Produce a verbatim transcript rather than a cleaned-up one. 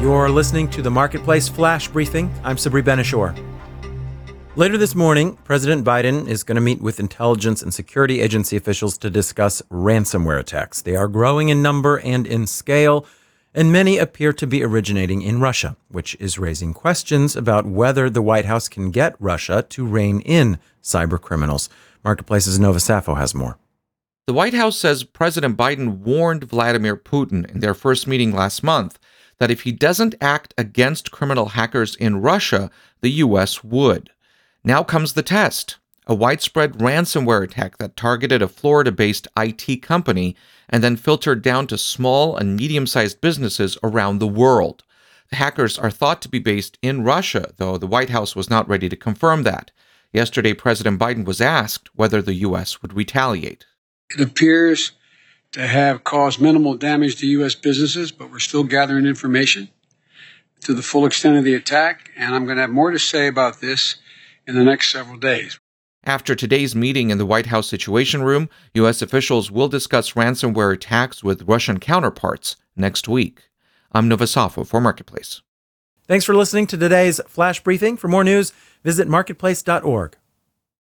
You're listening to the Marketplace Flash Briefing. I'm Sabri Ben-Achour. Later this morning, President Biden is going to meet with intelligence and security agency officials to discuss ransomware attacks. They are growing in number and in scale, and many appear to be originating in Russia, which is raising questions about whether the White House can get Russia to rein in cyber criminals. Marketplace's Nova Safo has more. The White House says President Biden warned Vladimir Putin in their first meeting last month that if he doesn't act against criminal hackers in Russia, the U S would. Now comes the test. A widespread ransomware attack that targeted a Florida-based I T company and then filtered down to small and medium-sized businesses around the world. The hackers are thought to be based in Russia, though the White House was not ready to confirm that. Yesterday, President Biden was asked whether the U S would retaliate. It appears to have caused minimal damage to U S businesses, but we're still gathering information to the full extent of the attack, and I'm going to have more to say about this in the next several days. After today's meeting in the White House Situation Room, U S officials will discuss ransomware attacks with Russian counterparts next week. I'm Nova Safo for Marketplace. Thanks for listening to today's Flash Briefing. For more news, visit marketplace dot org.